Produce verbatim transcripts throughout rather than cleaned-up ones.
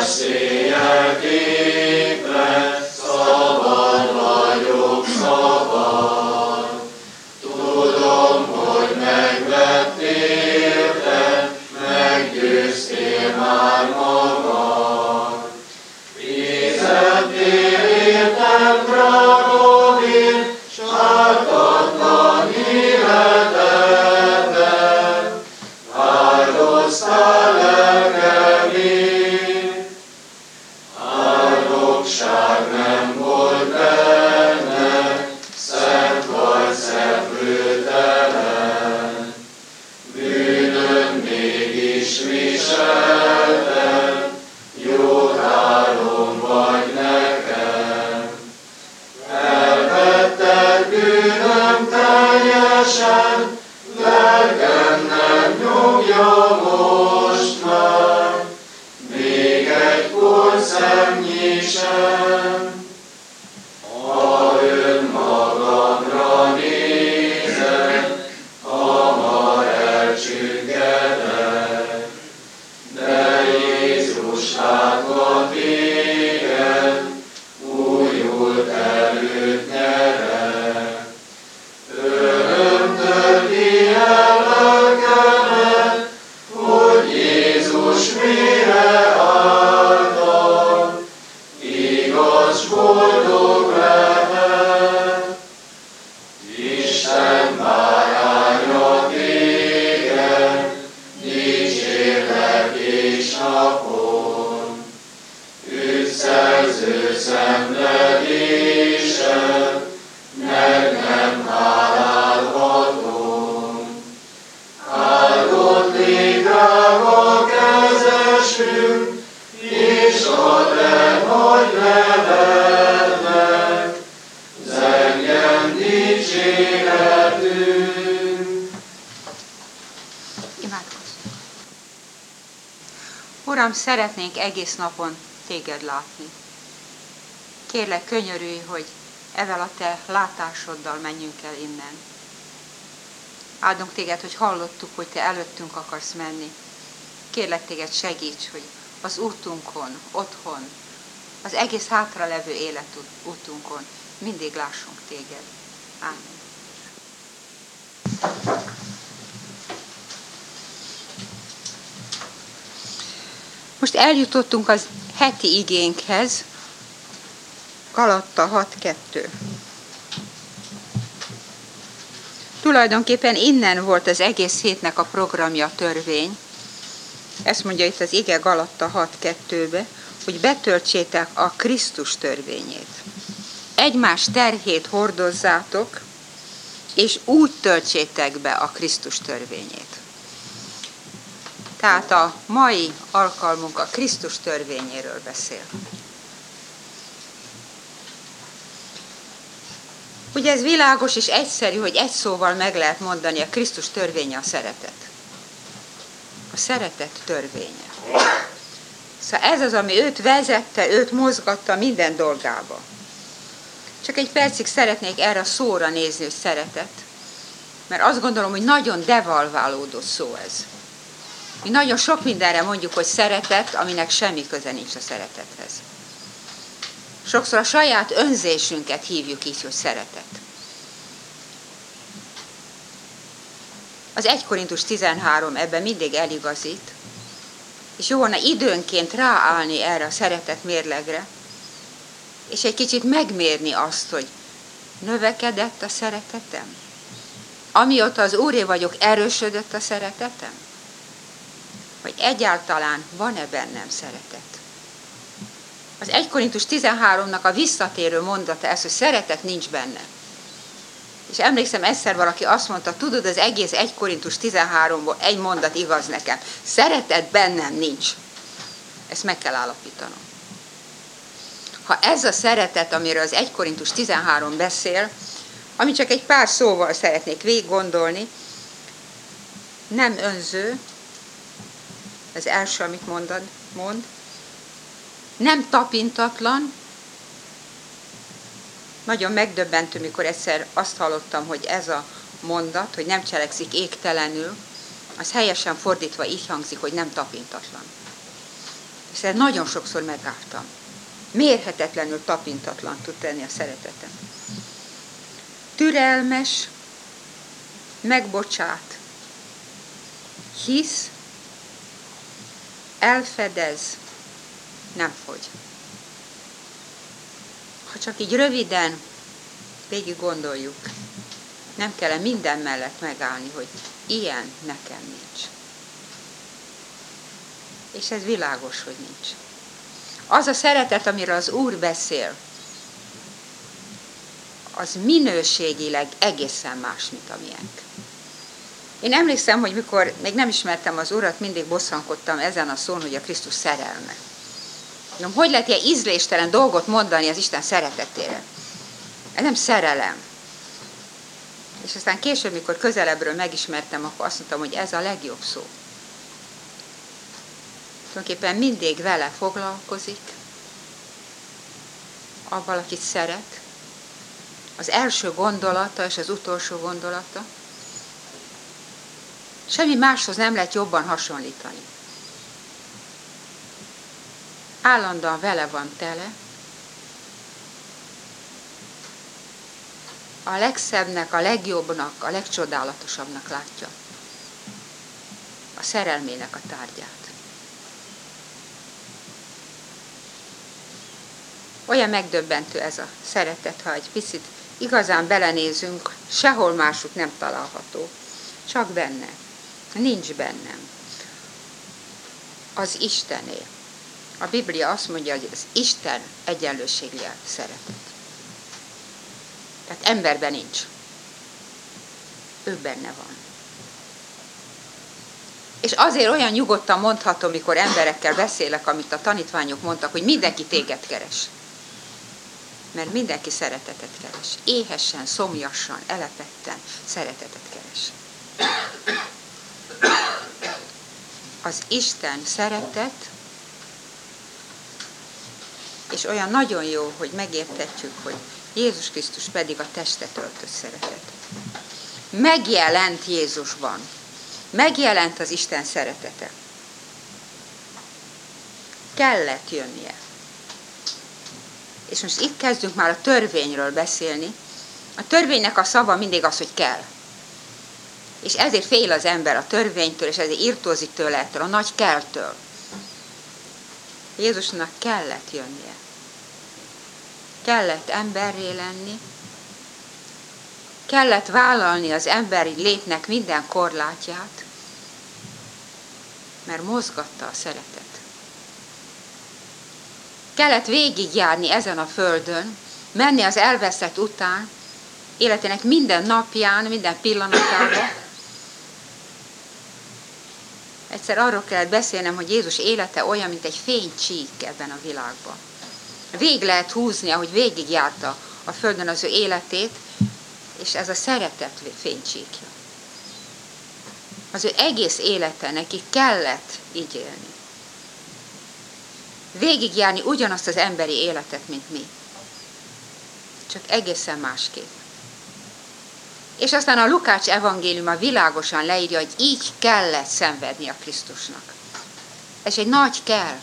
széjjel képre, szabad vagyok, szabad. Tudom, hogy megvettél te, meggyőztél már magad. Fizettél értem drágomért, s ártatlan életedben, áldoztál lelkemért. Áldogság nem volt benne, szent vagy szenvedőtelen, bűnöm mégis viselted, jó álom vagy nekem. Elvetted bűnöm teljesen, lelkem nem nyomja most már, még egy porszemnyi sem. Ha önmagamra nézek, hamar elcsüggedek, de Jézus látva téged, újult előtt nyerek. Öröm tölti el lelkemet, hogy Jézus vére által igaz boldog lehet. Isten bárányra téged, dicsérlek és napon. Ügyszerző szenvedésed, meg nem hálálhatom. Áldott légy drága kezesünk, és add le nagy nevednek, zengjen dicséretünk. Imádkozzunk. Uram, szeretnénk egész napon téged látni. Kérlek, könyörülj, hogy evel a te látásoddal menjünk el innen. Áldunk téged, hogy hallottuk, hogy te előttünk akarsz menni. Kérlek téged, segíts, hogy az útunkon, otthon, az egész hátralevő életútunkon mindig lássunk téged. Ámen. Most eljutottunk az heti igénkhez, Galatta hat kettő. Tulajdonképpen innen volt az egész hétnek a programja, a törvény. Ezt mondja itt az ige Galatta hat kettőbe, hogy betöltsétek a Krisztus törvényét. Egymás terhét hordozzátok, és úgy töltsétek be a Krisztus törvényét. Tehát a mai alkalmunk a Krisztus törvényéről beszél. Ugye ez világos és egyszerű, hogy egy szóval meg lehet mondani, a Krisztus törvénye a szeretet. A szeretet törvénye. Szóval ez az, ami őt vezette, őt mozgatta minden dolgába. Csak egy percig szeretnék erre a szóra nézni, hogy szeretet. Mert azt gondolom, hogy nagyon devalválódott szó ez. Mi nagyon sok mindenre mondjuk, hogy szeretet, aminek semmi köze nincs a szeretethez. Sokszor a saját önzésünket hívjuk így, hogy szeretet. Az egy Korintus tizenhárom ebben mindig eligazít, és jó volna időnként ráállni erre a szeretet mérlegre, és egy kicsit megmérni azt, hogy növekedett a szeretetem? Amióta az Úré vagyok, erősödött a szeretetem? Vagy egyáltalán van-e bennem szeretet? Az egy Korintus tizenháromnak a visszatérő mondata ez, hogy szeretet nincs benne. És emlékszem, egyszer valaki azt mondta, tudod, az egész egy Korintus tizenháromból egy mondat igaz nekem. Szeretet bennem nincs. Ezt meg kell állapítanom. Ha ez a szeretet, amiről az egy Korintus tizenhárom beszél, ami csak egy pár szóval szeretnék végiggondolni, nem önző, az első, amit mondod, mond, nem tapintatlan. Nagyon megdöbbentő, mikor egyszer azt hallottam, hogy ez a mondat, hogy nem cselekszik égtelenül, az helyesen fordítva így hangzik, hogy nem tapintatlan. És ezt nagyon sokszor megálltam. Mérhetetlenül tapintatlan tud tenni a szeretetem. Türelmes, megbocsát, hisz, elfedez, nem fogy. Ha csak így röviden végig gondoljuk, nem kell minden mellett megállni, hogy ilyen nekem nincs. És ez világos, hogy nincs. Az a szeretet, amiről az Úr beszél, az minőségileg egészen más, mint a miénk. Én emlékszem, hogy mikor még nem ismertem az Urat, mindig bosszankodtam ezen a szón, hogy a Krisztus szerelme. Mondom, hogy lehet ilyen ízléstelen dolgot mondani az Isten szeretetére? Ez nem szerelem. És aztán később, mikor közelebbről megismertem, akkor azt mondtam, hogy ez a legjobb szó. Tulajdonképpen mindig vele foglalkozik, avval, akit szeret, az első gondolata és az utolsó gondolata. Semmi máshoz nem lehet jobban hasonlítani. Állandóan vele van tele, a legszebbnek, a legjobbnak, a legcsodálatosabbnak látja a szerelmének a tárgyát. Olyan megdöbbentő ez a szeretet, ha egy picit igazán belenézünk, sehol másút nem található, csak benne. Nincs bennem. Az Istené. A Biblia azt mondja, hogy az Isten egyenlőséggel szeretet. Tehát emberben nincs. Ő benne van. És azért olyan nyugodtan mondhatom, mikor emberekkel beszélek, amit a tanítványok mondtak, hogy mindenki téged keres. Mert mindenki szeretetet keres. Éhesen, szomjasan, elepetten szeretetet keres. Az Isten szeretet, és olyan nagyon jó, hogy megértetjük, hogy Jézus Krisztus pedig a testet öltött szeretet. Megjelent Jézusban. Megjelent az Isten szeretete. Kellett jönnie. És most itt kezdünk már a törvényről beszélni. A törvénynek a szava mindig az, hogy kell. És ezért fél az ember a törvénytől, és ezért irtózik tőle ettől, a nagy kelltől. Jézusnak kellett jönnie. Kellett emberré lenni, kellett vállalni az emberi létnek minden korlátját, mert mozgatta a szeretet. Kellett végigjárni ezen a földön, menni az elveszett után, életének minden napján, minden pillanatában. Egyszer arról kellett beszélnem, hogy Jézus élete olyan, mint egy fénycsík ebben a világban. Vég lehet húzni, ahogy végigjárta a földön az ő életét, és ez a szeretet fénycsíkja. Az ő egész élete neki kellett így élni. Végigjárni ugyanazt az emberi életet, mint mi. Csak egészen másképp. És aztán a Lukács evangéliuma világosan leírja, hogy így kellett szenvedni a Krisztusnak. Ez egy nagy kell.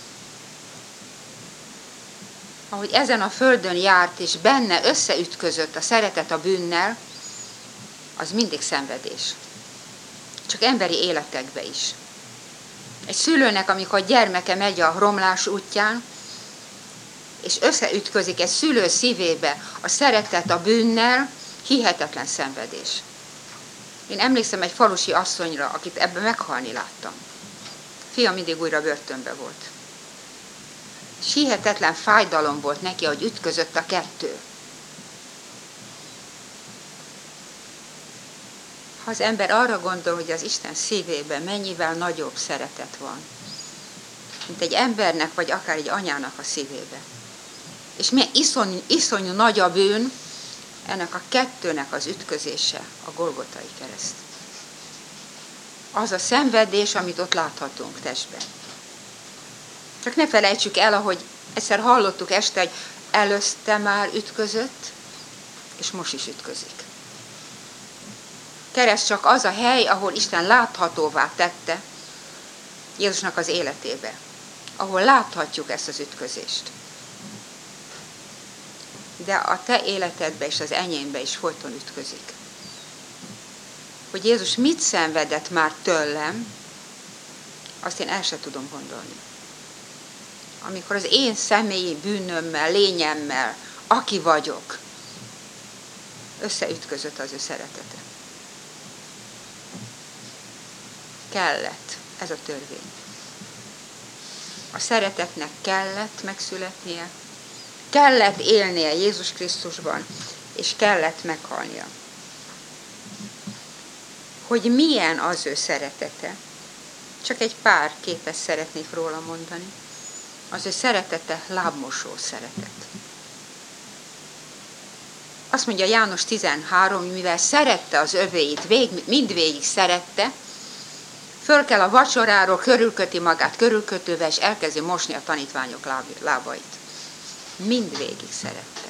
Ahogy ezen a földön járt, és benne összeütközött a szeretet a bűnnel, az mindig szenvedés. Csak emberi életekbe is. Egy szülőnek, amikor a gyermeke megy a romlás útján, és összeütközik egy szülő szívébe a szeretet a bűnnel, hihetetlen szenvedés. Én emlékszem egy falusi asszonyra, akit ebben meghalni láttam. Fia mindig újra börtönbe volt. És hihetetlen fájdalom volt neki, hogy ütközött a kettő. Ha az ember arra gondol, hogy az Isten szívében mennyivel nagyobb szeretet van, mint egy embernek, vagy akár egy anyának a szívébe. És milyen iszonyú, iszonyú nagy a bűn, ennek a kettőnek az ütközése a Golgotai kereszt. Az a szenvedés, amit ott láthatunk testben. Csak ne felejtsük el, ahogy egyszer hallottuk este, hogy előzte már ütközött, és most is ütközik. Kereszt csak az a hely, ahol Isten láthatóvá tette Jézusnak az életébe. ahol láthatjuk ezt az ütközést. De a te életedbe és az enyémbe is folyton ütközik. Hogy Jézus mit szenvedett már tőlem, azt én el sem tudom gondolni. Amikor az én személyi bűnömmel, lényemmel, aki vagyok, összeütközött az ő szeretete. Kellett, ez a törvény. A szeretetnek kellett megszületnie, kellett élnie Jézus Krisztusban, és kellett meghalnia. Hogy milyen az ő szeretete, csak egy pár képet szeretnék róla mondani. Az ő szeretete lábmosó szeretet. Azt mondja János tizenhárom, mivel szerette az övéit, vég, mindvégig szerette, föl kell a vacsoráról, körülköti magát körülkötővel, és elkezdi mosni a tanítványok lábait. Mindvégig szerette.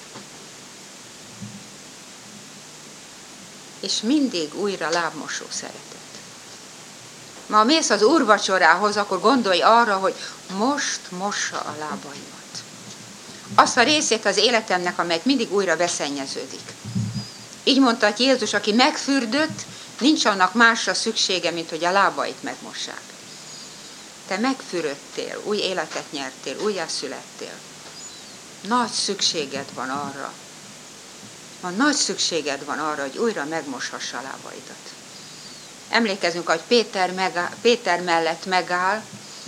És mindig újra lábmosó szeretet. Ma mész az úrvacsorához, akkor gondolj arra, hogy most mossa a lábaimat. Azt a részét az életemnek, amelyet mindig újra beszennyeződik. Így mondta Jézus, aki megfürdött, nincs annak másra szüksége, mint hogy a lábait megmossák. Te megfürödtél, új életet nyertél, újjászülettél. Nagy szükséged van arra, van nagy szükséged van arra, hogy újra megmoshassa a lábaidat. Emlékezünk, hogy Péter, megáll, Péter mellett megáll,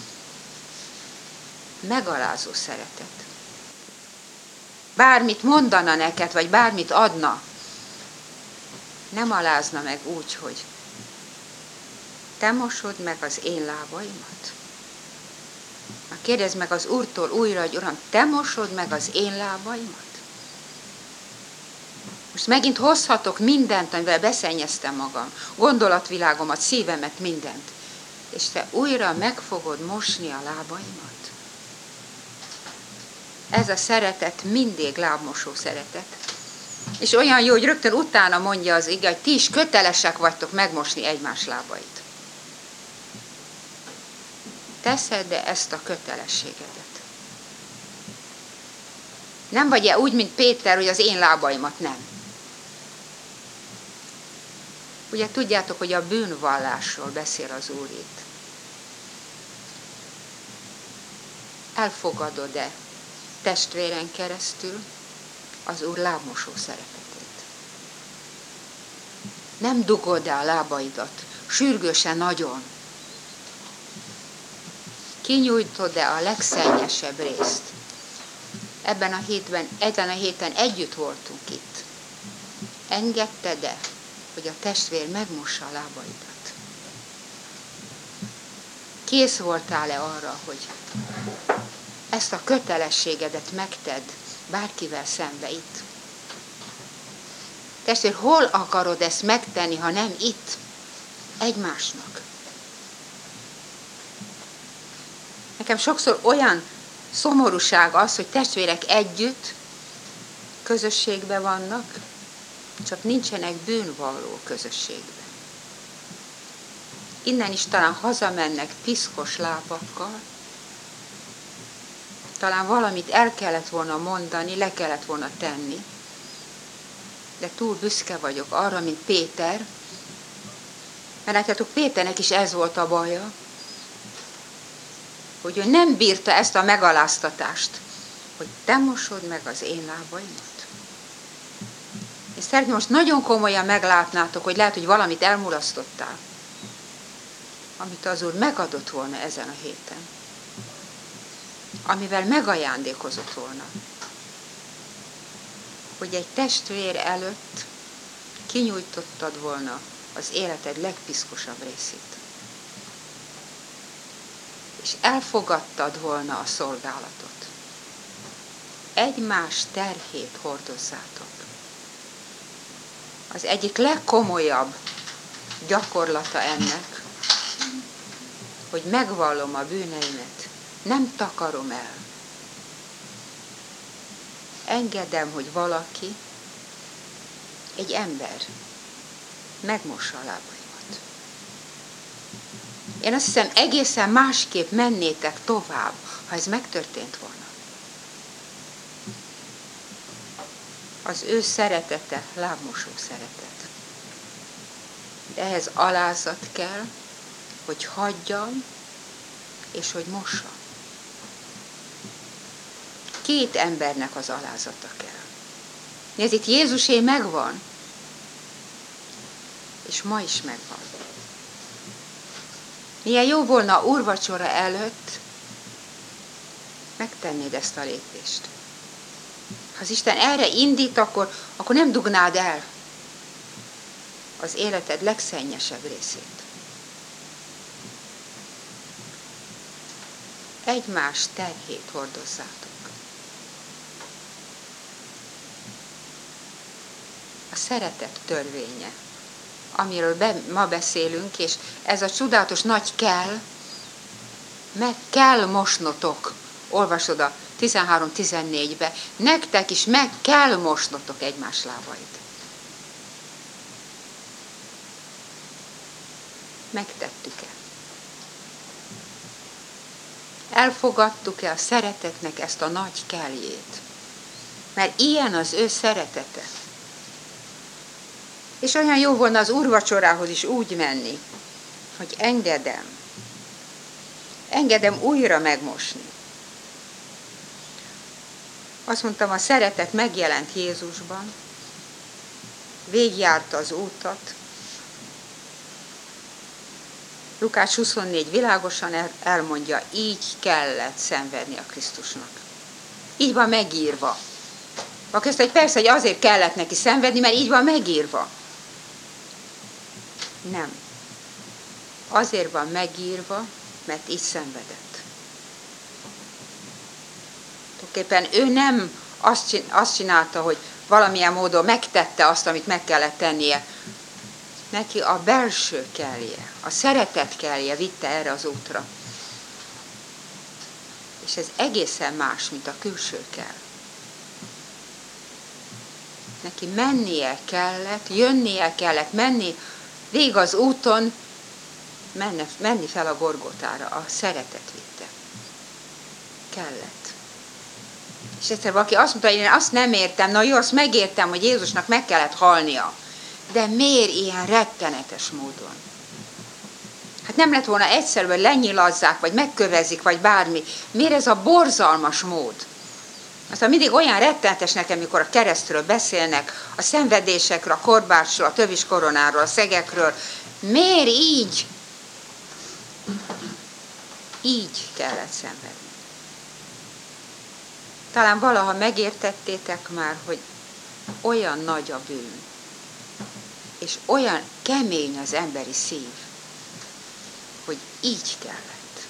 megalázó szeretet. Bármit mondana neked, vagy bármit adna, nem alázna meg úgy, hogy te mosod meg az én lábaimat. Na, kérdezd meg az Úrtól újra, hogy Uram, te mosod meg az én lábaimat? Most megint hozhatok mindent, amivel beszennyeztem magam, gondolatvilágomat, szívemet, mindent. És te újra meg fogod mosni a lábaimat. Ez a szeretet mindig lábmosó szeretet. És olyan jó, hogy rögtön utána mondja az ige, hogy ti is kötelesek vagytok megmosni egymás lábait. Teszed-e ezt a kötelességedet? Nem vagy-e úgy, mint Péter, hogy az én lábaimat nem? Ugye tudjátok, hogy a bűnvallásról beszél az Úr itt. Elfogadod-e testvéren keresztül az Úr lábmosó szeretetét? Nem dugod-e a lábaidat sürgősen nagyon? Kinyújtod-e a legszennyesebb részt? Ebben a hétben, ezen a héten együtt voltunk itt. Engedted-e, hogy a testvér megmossa a lábaidat? Kész voltál-e arra, hogy ezt a kötelességedet megtedd bárkivel szembe itt? Testvér, hol akarod ezt megtenni, ha nem itt? Egymásnak. Nekem sokszor olyan szomorúság az, hogy testvérek együtt közösségben vannak, csak nincsenek bűnvalló közösségben. Innen is talán hazamennek piszkos lábakkal, talán valamit el kellett volna mondani, le kellett volna tenni, de túl büszke vagyok arra, mint Péter, mert látjátok, Péternek is ez volt a baja, hogy ő nem bírta ezt a megaláztatást, hogy te mosod meg az én lábaimat. És szeretném, most nagyon komolyan meglátnátok, hogy lehet, hogy valamit elmulasztottál, amit az Úr megadott volna ezen a héten, amivel megajándékozott volna, hogy egy testvér előtt kinyújtottad volna az életed legpiszkosabb részét. És elfogadtad volna a szolgálatot. Egymás terhét hordozzátok. Az egyik legkomolyabb gyakorlata ennek, hogy megvallom a bűneimet, nem takarom el. Engedem, hogy valaki, egy ember megmossa a lábaimat. Én azt hiszem, egészen másképp mennétek tovább, ha ez megtörtént volna. Az ő szeretete, lábmosó szeretet. De ehhez alázat kell, hogy hagyjam, és hogy mossam. Két embernek az alázata kell. Ez itt Jézusé megvan, és ma is megvan. Milyen jó volna úrvacsora előtt megtennéd ezt a lépést. Ha az Isten erre indít, akkor, akkor nem dugnád el az életed legszennyesebb részét. Egymás terhét hordozzátok. A szeretet törvénye, amiről be, ma beszélünk, és ez a csodálatos nagy kell, meg kell mosnotok, olvasod a tizenhárom tizennégybe, nektek is meg kell mosnotok egymás lábait. Megtettük-e? Elfogadtuk-e a szeretetnek ezt a nagy kelljét? Mert ilyen az ő szeretete. És olyan jó volna az úrvacsorához is úgy menni, hogy engedem. Engedem újra megmosni. Azt mondtam, a szeretet megjelent Jézusban, végigjárta az útat. Lukács huszonnégy világosan elmondja, így kellett szenvedni a Krisztusnak. Így van megírva. Akkor azt, hogy persze, hogy azért kellett neki szenvedni, mert így van megírva. Nem. Azért van megírva, mert így szenvedett. Tulajdonképpen ő nem azt csinálta, hogy valamilyen módon megtette azt, amit meg kellett tennie. Neki a belső kellje, a szeretet kellje vitte erre az útra. És ez egészen más, mint a külső kell. Neki mennie kellett, jönnie kellett, menni végig az úton, menne, menni fel a Gorgotára, a szeretet vitte. Kellett. És egyszer valaki azt mondta, hogy én azt nem értem, na jó, azt megértem, hogy Jézusnak meg kellett halnia. De miért ilyen rettenetes módon? Hát nem lett volna egyszerű, hogy lenyilazzák, vagy megkövezik, vagy bármi. Miért ez a borzalmas mód? Aztán mindig olyan rettenetes nekem, mikor a keresztről beszélnek, a szenvedésekről, a korbácsról, a tövis koronáról, a szegekről. Miért így? Így kellett szenvedni. Talán valaha megértettétek már, hogy olyan nagy a bűn, és olyan kemény az emberi szív, hogy így kellett.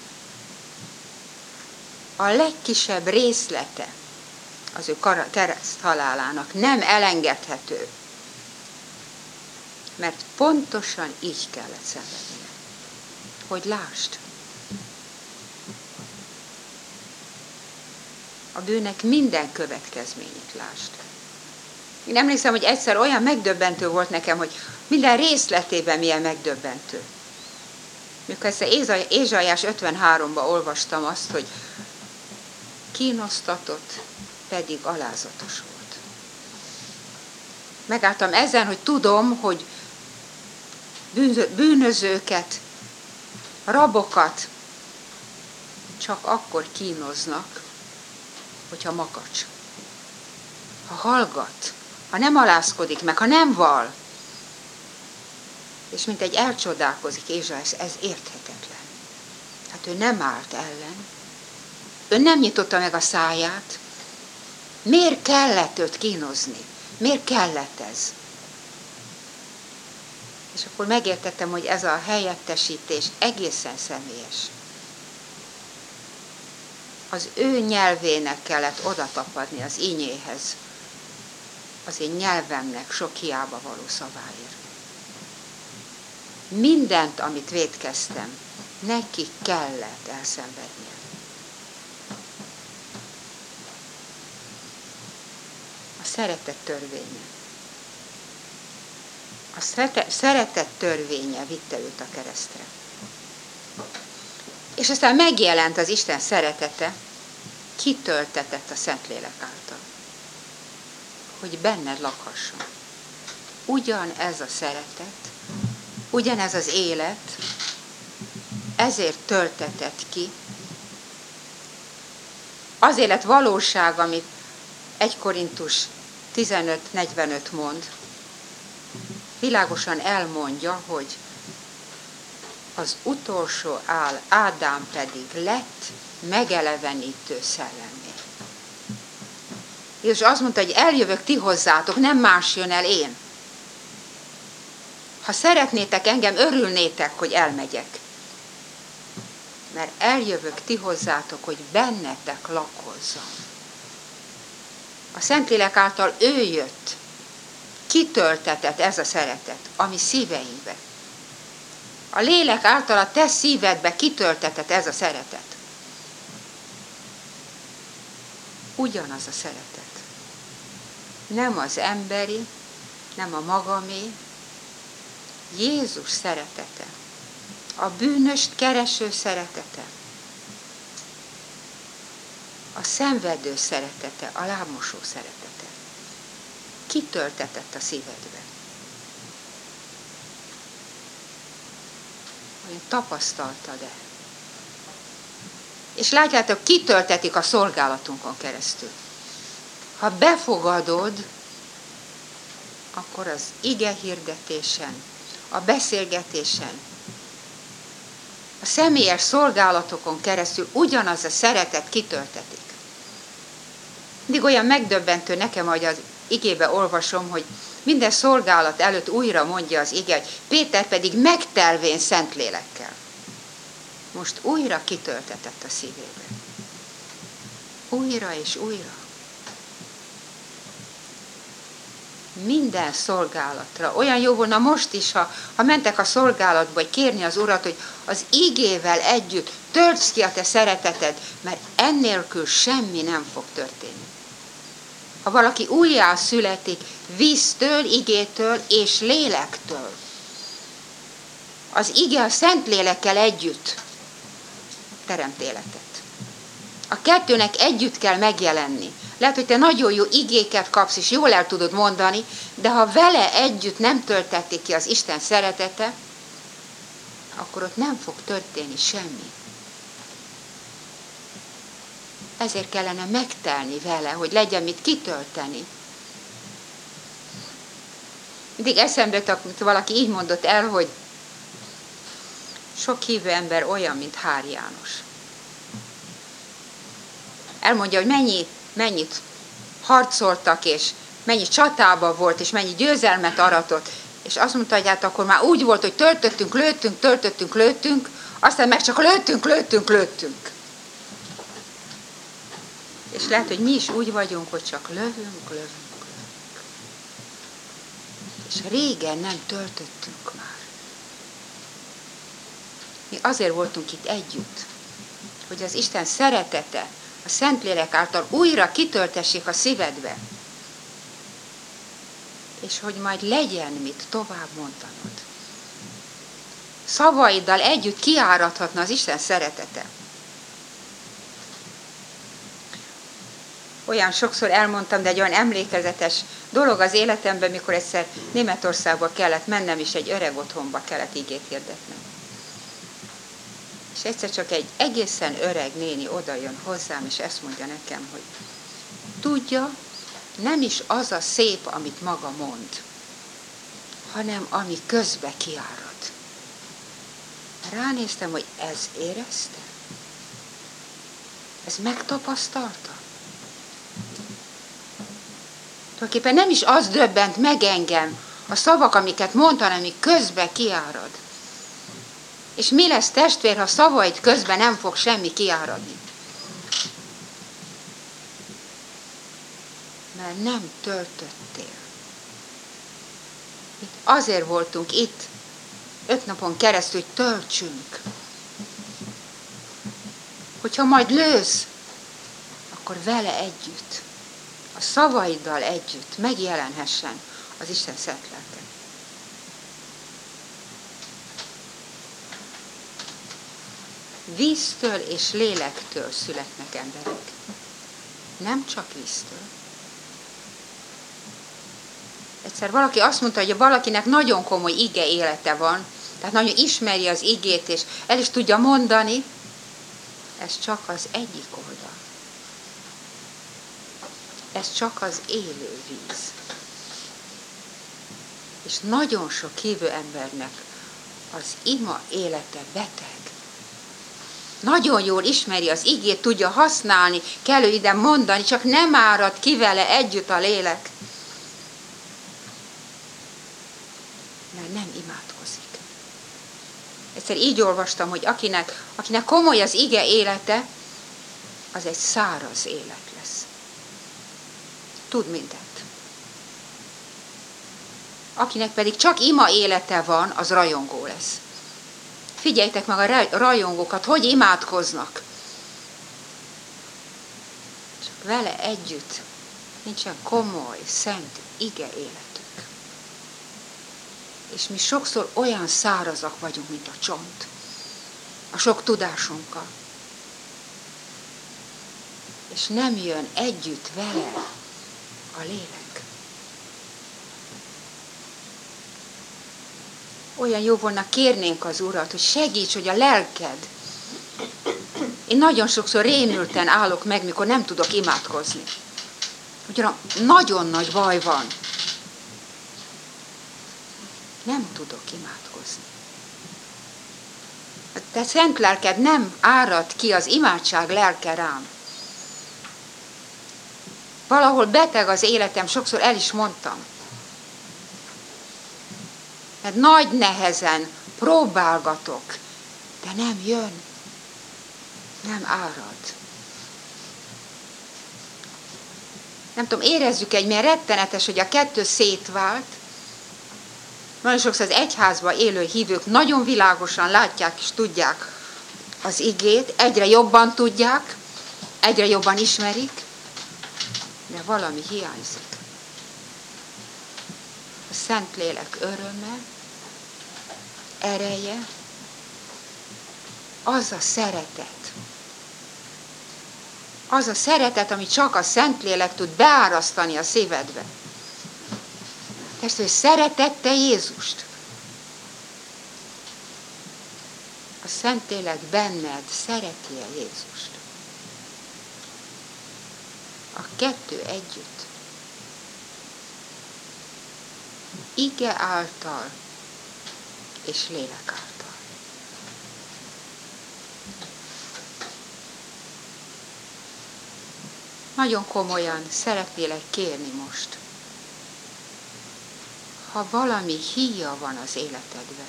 A legkisebb részlete az ő kereszt halálának nem elengedhető, mert pontosan így kellett szenvednie. Hogy lásd, a bűnnek minden következményét lásd. Én emlékszem, hogy egyszer olyan megdöbbentő volt nekem, hogy minden részletében milyen megdöbbentő. Mikor ezt Ézsaiás ötvenháromban olvastam azt, hogy kínosztatott, pedig alázatos volt. Megálltam ezen, hogy tudom, hogy bűnözőket, rabokat csak akkor kínoznak, hogyha makacs. Ha hallgat, ha nem alázkodik meg, ha nem val. És mint egy elcsodálkozik Ézsaiás, ez érthetetlen. Hát ő nem állt ellen. Ő nem nyitotta meg a száját. Miért kellett őt kínozni? Miért kellett ez? És akkor megértettem, hogy ez a helyettesítés egészen személyes. Az ő nyelvének kellett odatapadni az ínyéhez, az én nyelvemnek sok hiába való szaváért. Mindent, amit vétkeztem, neki kellett elszenvednie. A szeretet törvénye. A szeretet törvénye vitte őt a keresztre. És aztán megjelent az Isten szeretete, kitöltetett a Szentlélek által, hogy benned lakhasson. Ugyanez a szeretet, ugyanez az élet, ezért töltetett ki. Az élet valóság, amit egy Korintus tizenöt negyvenöt mond, világosan elmondja, hogy az utolsó áll, Ádám pedig lett megelevenítő szellemé. És azt mondta, hogy eljövök ti hozzátok, nem más jön el, én. Ha szeretnétek engem, örülnétek, hogy elmegyek. Mert eljövök ti hozzátok, hogy bennetek lakozzam. A Szentlélek által ő jött, kitöltetett ez a szeretet, ami szíveinkbe. A lélek által a te szívedbe kitöltetett ez a szeretet. Ugyanaz a szeretet. Nem az emberi, nem a magamé, Jézus szeretete. A bűnöst kereső szeretete. A szenvedő szeretete, a lábmosó szeretete. Kitöltetett a szívedbe. Hogy tapasztaltad-e? És látjátok, kitöltetik a szolgálatunkon keresztül. Ha befogadod, akkor az ige hirdetésen, a beszélgetésen, a személyes szolgálatokon keresztül ugyanaz a szeretet kitöltetik. Mindig olyan megdöbbentő nekem, hogy az igébe olvasom, hogy minden szolgálat előtt újra mondja az ige, hogy Péter pedig megtelvén Szentlélekkel. Most újra kitöltetett a szívébe. Újra és újra. Minden szolgálatra. Olyan jó volna most is, ha, ha mentek a szolgálatba, hogy kérni az Urat, hogy az igével együtt töltsd ki a te szereteted, mert ennélkül semmi nem fog történni. Ha valaki újjá születik víztől, igétől és lélektől, az ige a Szentlélekkel együtt teremt életet. A kettőnek együtt kell megjelenni. Lehet, hogy te nagyon jó igéket kapsz, és jól el tudod mondani, de ha vele együtt nem töltették ki az Isten szeretete, akkor ott nem fog történni semmi. Ezért kellene megtelni vele, hogy legyen mit kitölteni. Mindig eszembe jut, amit valaki így mondott el, hogy sok hívő ember olyan, mint Hár János. Elmondja, hogy mennyi, mennyit harcoltak, és mennyi csatában volt, és mennyi győzelmet aratott, és azt mondta, hogy hát akkor már úgy volt, hogy töltöttünk, lőttünk, töltöttünk, lőttünk, aztán meg csak lőttünk, lőttünk, lőttünk. És lehet, hogy mi is úgy vagyunk, hogy csak lövünk, lövünk, lövünk. És régen nem töltöttünk már. Mi azért voltunk itt együtt, hogy az Isten szeretete, a Szentlélek által újra kitöltessék a szívedbe. És hogy majd legyen mit tovább mondanod. Szavaiddal együtt kiáradhatna az Isten szeretete. Olyan sokszor elmondtam, de egy olyan emlékezetes dolog az életemben, mikor egyszer Németországba kellett mennem, és egy öreg otthonba kellett igét hirdetnem. És egyszer csak egy egészen öreg néni oda jön hozzám, és ezt mondja nekem, hogy tudja, nem is az a szép, amit maga mond, hanem ami közbe kiárad. Ránéztem, hogy ez érezte? Ez megtapasztalta? Tulajdonképpen nem is az döbbent meg engem, a szavak, amiket mondta, hanem ami közbe kiárad. És mi lesz, testvér, ha szavaid közben nem fog semmi kiáradni? Mert nem töltöttél. Azért voltunk itt, öt napon keresztül, hogy töltsünk. Hogyha majd lősz, akkor vele együtt, a szavaiddal együtt megjelenhessen az Isten szent lelke. víztől és lélektől születnek emberek. Nem csak víztől. Egyszer valaki azt mondta, hogy valakinek nagyon komoly ige élete van, tehát nagyon ismeri az igét, és el is tudja mondani, ez csak az egyik oldal. Ez csak az élő víz. És nagyon sok hívő embernek az ima élete beteg. Nagyon jól ismeri az igét, tudja használni, kellő ide mondani, csak nem árad ki vele együtt a lélek. Mert nem imádkozik. Egyszer így olvastam, hogy akinek, akinek komoly az ige élete, az egy száraz élet lesz. Tud mindent. Akinek pedig csak ima élete van, az rajongó lesz. Figyeljtek meg a rajongókat, hogy imádkoznak. Csak vele együtt nincsen komoly, szent ige életük. És mi sokszor olyan szárazak vagyunk, mint a csont. A sok tudásunkkal. És nem jön együtt vele a lélek. Olyan jó volna, kérnénk az Urat, hogy segíts, hogy a lelked. Én nagyon sokszor rémülten állok meg, mikor nem tudok imádkozni. Ugyan nagyon nagy baj van. Nem tudok imádkozni. Te szent lelked nem árad ki az imádság lelke rám. Valahol beteg az életem, sokszor el is mondtam. Mert nagy nehezen próbálgatok, de nem jön, nem árad. Nem tudom, érezzük egy, mert rettenetes, hogy a kettő szétvált. Nagyon sokszor az egyházban élő hívők nagyon világosan látják és tudják az igét, egyre jobban tudják, egyre jobban ismerik, de valami hiányzik. A Szentlélek öröme, ereje, az a szeretet. Az a szeretet, ami csak a Szentlélek tud beárasztani a szívedbe. Testvérem, szeretette Jézust. A Szentlélek benned szereti-e Jézust? A kettő együtt. Ige által és lélek által. Nagyon komolyan szeretnélek kérni most, ha valami híja van az életedben,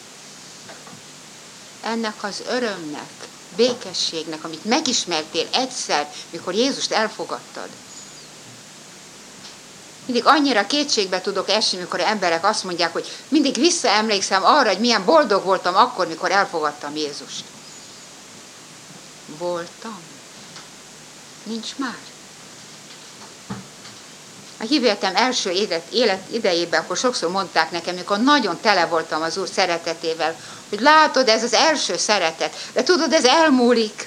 ennek az örömnek, békességnek, amit megismertél egyszer, mikor Jézust elfogadtad. Mindig annyira kétségbe tudok esni, mikor emberek azt mondják, hogy mindig visszaemlékszem arra, hogy milyen boldog voltam akkor, mikor elfogadtam Jézust. Voltam. Nincs már. A hívőletem első élet, élet idejében, akkor sokszor mondták nekem, mikor nagyon tele voltam az Úr szeretetével, hogy látod, ez az első szeretet, de tudod, ez elmúlik.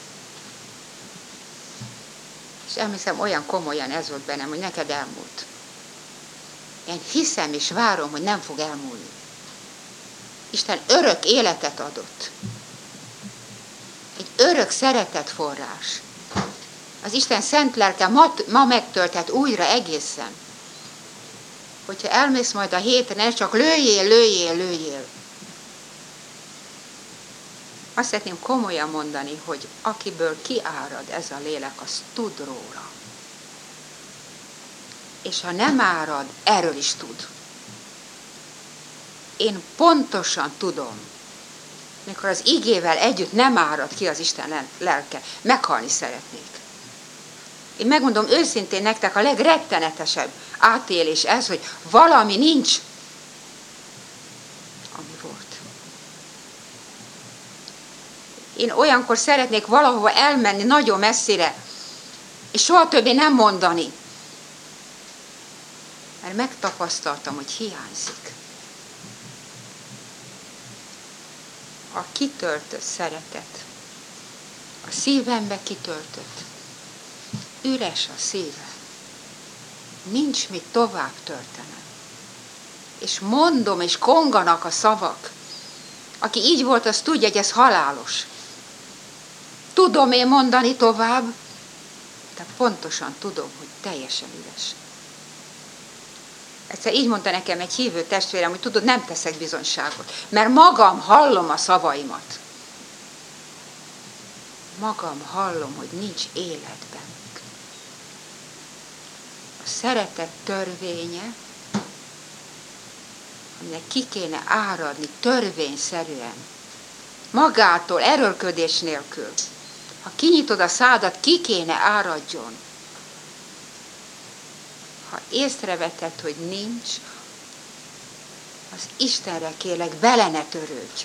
És emlékszem, olyan komolyan ez volt bennem, hogy neked elmúlt. Én hiszem és várom, hogy nem fog elmúlni. Isten örök életet adott. Egy örök szeretetforrás. Az Isten szent lelke ma, ma megtölthet újra egészen. Hogyha elmész majd a héten, ne csak lőjél, lőjél, lőjél. Azt szeretném komolyan mondani, hogy akiből kiárad ez a lélek, az tud róla. És ha nem árad, erről is tud. Én pontosan tudom, mikor az igével együtt nem árad ki az Isten lelke, meghalni szeretnék. Én megmondom őszintén nektek, a legrettenetesebb átélés ez, hogy valami nincs, ami volt. Én olyankor szeretnék valahova elmenni nagyon messzire, és soha többé nem mondani. Mert megtapasztaltam, hogy hiányzik. A kitöltött szeretet, A szívembe kitöltött. Üres a szívem. Nincs mit tovább töltenem. És mondom, és konganak a szavak. Aki így volt, az tudja, hogy ez halálos. Tudom én mondani tovább, de pontosan tudom, hogy teljesen üres. Egyszer így mondta nekem egy hívő testvérem, hogy tudod, nem teszek bizonyságot, mert magam hallom a szavaimat. Magam hallom, hogy nincs élet bennük. A szeretet törvénye, aminek ki kéne áradni törvényszerűen, magától, erőlködés nélkül. Ha kinyitod a szádat, ki kéne áradjon. Ha észreveted, hogy nincs, az Istenre kérlek, bele ne törődj.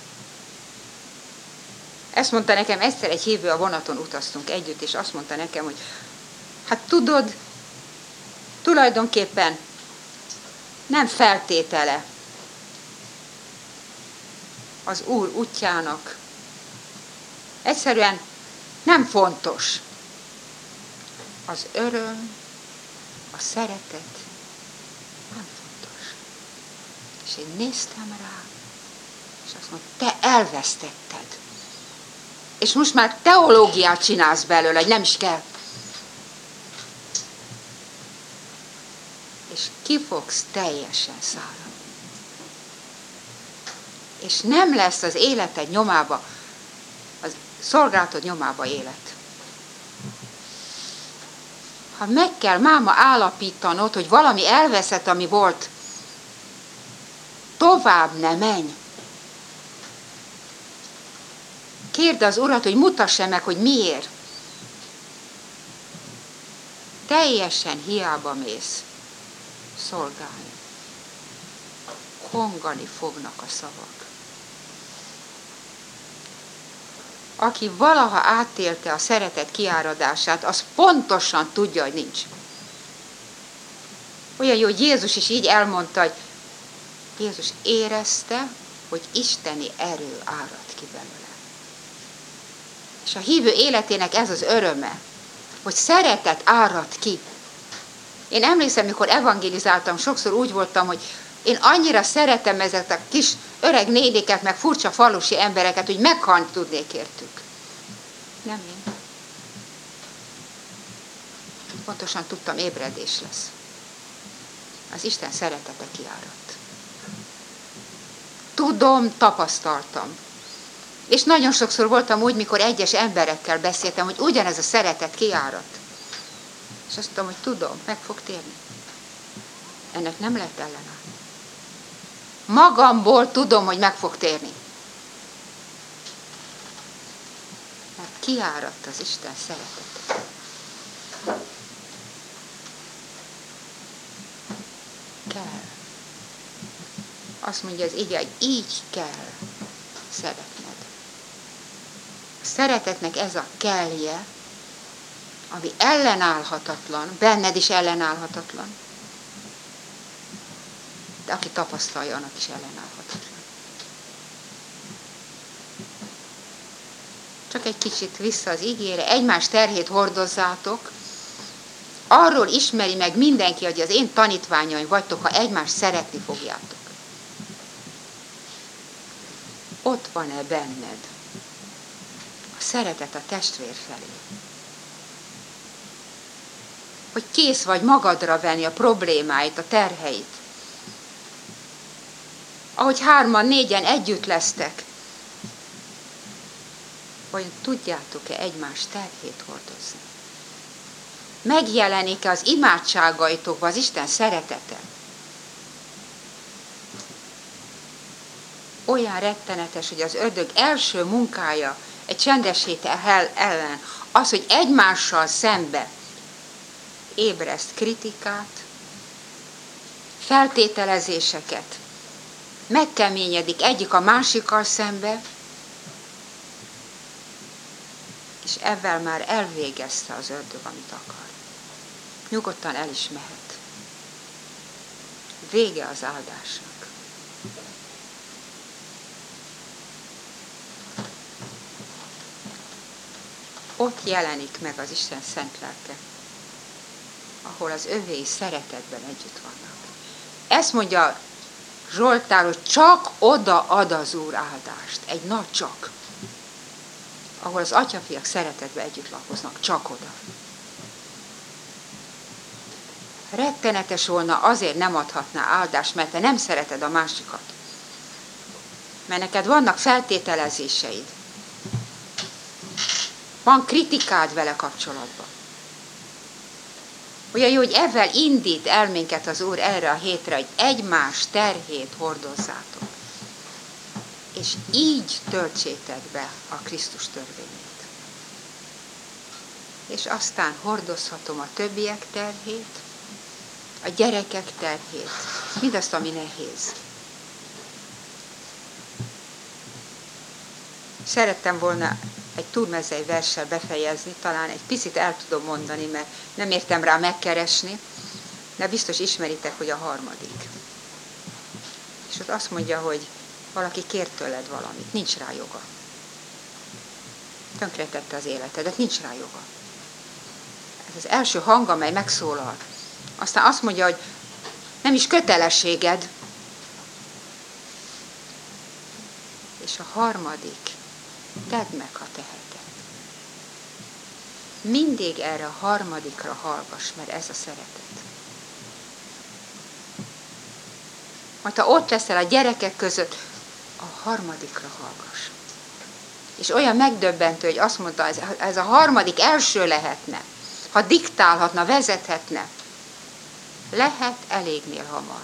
Ezt mondta nekem egyszer egy hívő, a vonaton utaztunk együtt, és azt mondta nekem, hogy hát tudod, tulajdonképpen nem feltétele az Úr útjának. Egyszerűen nem fontos. Az öröm, a szeretet nem fontos. És én néztem rá, és azt mondtam, te elvesztetted. És most már teológiát csinálsz belőle, hogy nem is kell. És ki fogsz teljesen száradni. És nem lesz az életed nyomába, az szolgálatod nyomába élet. Ha meg kell máma állapítanod, hogy valami elveszett, ami volt, tovább ne menj. Kérd az Urat, hogy mutassa meg, hogy miért. Teljesen hiába mész szolgálni. Kongani fognak a szavak. Aki valaha átélte a szeretet kiáradását, az pontosan tudja, hogy nincs. Olyan jó, hogy Jézus is így elmondta, hogy Jézus érezte, hogy isteni erő árad ki belőle. És a hívő életének ez az öröme, hogy szeretet árad ki. Én emlékszem, mikor evangelizáltam, sokszor úgy voltam, hogy én annyira szeretem ezeket a kis öreg néniket, meg furcsa falusi embereket, hogy meghalni tudnék értük. Nem én. Pontosan tudtam, ébredés lesz. Az Isten szeretete kiáradt. Tudom, tapasztaltam. És nagyon sokszor voltam úgy, mikor egyes emberekkel beszéltem, hogy ugyanez a szeretet kiáradt. És azt mondtam, hogy tudom, meg fog térni. Ennek nem lehet ellenállni. Magamból tudom, hogy meg fog térni. Mert kiáradt az Isten szeretete. Kell. Azt mondja az ige, hogy így kell szeretned. A szeretetnek ez a kellje, ami ellenállhatatlan, benned is ellenállhatatlan, de aki tapasztalja, annak is ellenállhatatlan. Csak egy kicsit vissza az igére, egymás terhét hordozzátok, arról ismeri meg mindenki, hogy az én tanítványaim vagytok, ha egymást szeretni fogjátok. Ott van-e benned a szeretet a testvér felé? Hogy kész vagy magadra venni a problémáit, a terheit. Ahogy hárman, négyen együtt lesztek, hogy tudjátok-e egymás terhét hordozni? Megjelenik-e az imádságaitokban az Isten szeretete? Olyan rettenetes, hogy az ördög első munkája egy csendes hét ellen az, hogy egymással szembe ébreszt kritikát, feltételezéseket, megkeményedik egyik a másikkal szembe, és ezzel már elvégezte az ördög, amit akar. Nyugodtan el is mehet. Vége az áldásnak. ott jelenik meg az Isten szent lelke, ahol az övéi szeretetben együtt vannak. Ezt mondja Zsoltár, hogy csak oda ad az Úr áldást, egy nagy csak, ahol az atyafiak szeretetben együtt lakoznak, csak oda. Rettenetes volna, azért nem adhatná áldást, mert te nem szereted a másikat. Mert neked vannak feltételezéseid. Van kritikád vele kapcsolatban. Olyan jó, hogy ezzel indít el minket az Úr erre a hétre, hogy egymás terhét hordozzátok. És így töltsétek be a Krisztus törvényét. És aztán hordozhatom a többiek terhét, a gyerekek terhét, mindazt, ami nehéz. Szerettem volna egy Túrmezei verssel befejezni, talán egy picit el tudom mondani, mert nem értem rá megkeresni, de biztos ismeritek, hogy a harmadik. És ott azt mondja, hogy valaki kér tőled valamit, nincs rá joga. Tönkretette az életedet, nincs rá joga. Ez az első hang, amely megszólal. Aztán azt mondja, hogy nem is kötelességed. És a harmadik, tedd meg, ha teheted. Mindig erre a harmadikra hallgass, mert ez a szeretet. Majd ha ott leszel a gyerekek között, a harmadikra hallgass. És olyan megdöbbentő, hogy azt mondta, ez, ez a harmadik első lehetne. Ha diktálhatna, vezethetne, lehet elégnél hamar.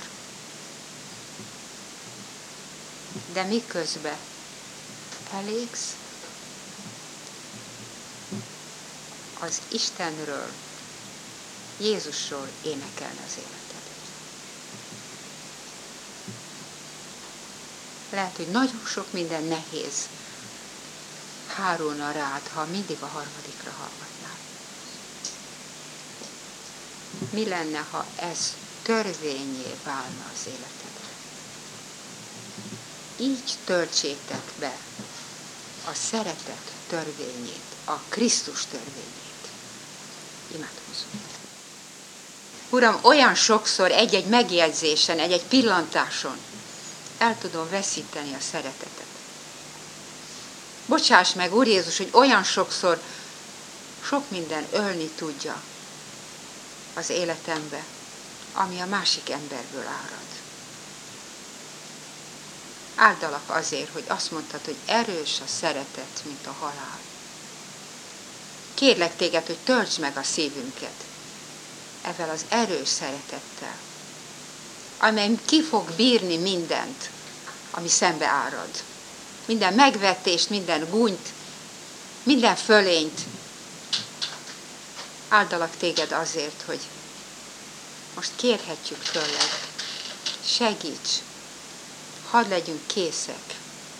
De miközben elégsz, az Istenről, Jézusról énekelni az életed. Lehet, hogy nagyon sok minden nehéz hárulna rád, ha mindig a harmadikra hallgatnál. Mi lenne, ha ez törvényé válna az életedre? Így töltsétek be a szeretet törvényét, a Krisztus törvényét. Imádkozunk. Uram, olyan sokszor egy-egy megjegyzésen, egy-egy pillantáson el tudom veszíteni a szeretetet. Bocsáss meg, Úr Jézus, hogy olyan sokszor sok minden ölni tudja az életembe, ami a másik emberből árad. Áldalak azért, hogy azt mondtad, hogy erős a szeretet, mint a halál. Kérlek téged, hogy töltsd meg a szívünket ezzel az erős szeretettel, amely ki fog bírni mindent, ami szembe árad. Minden megvetést, minden gúnyt, minden fölényt. Áldalak téged azért, hogy most kérhetjük tőled, segíts, hadd legyünk készek,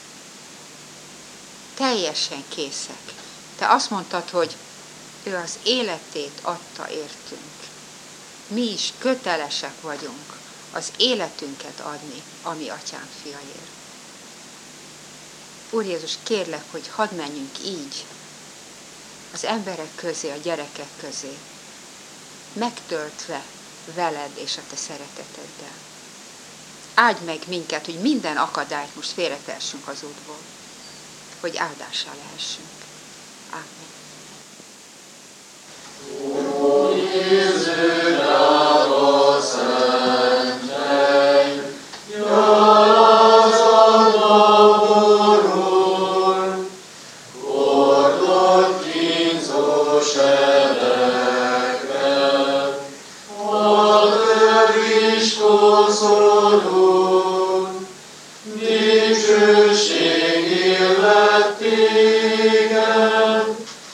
teljesen készek. Te azt mondtad, hogy ő az életét adta értünk. Mi is kötelesek vagyunk az életünket adni a mi atyánk fiaért. Úr Jézus, kérlek, hogy hadd menjünk így az emberek közé, a gyerekek közé, megtöltve veled és a te szereteteddel. Áldj meg minket, hogy minden akadályt most félretessünk az útból, hogy áldássá lehessünk. Amen. Dicsőség illet téged,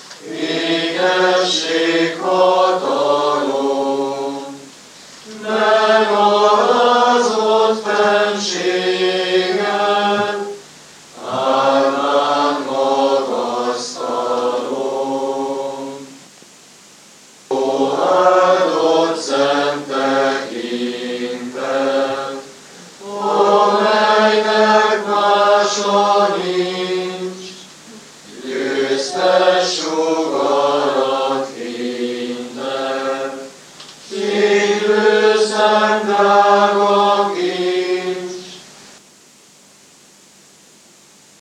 Szent